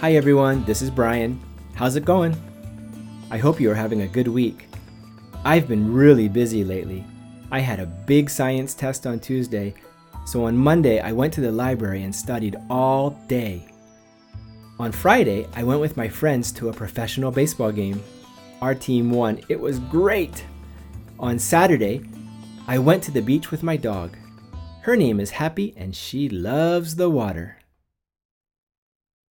Hi everyone, this is Brian. How's it going? I hope you are having a good week. I've been really busy lately. I had a big science test on Tuesday, so on Monday I went to the library and studied all day. On Friday, I went with my friends to a professional baseball game. Our team won. It was great! On Saturday, I went to the beach with my dog. Her name is Happy and she loves the water.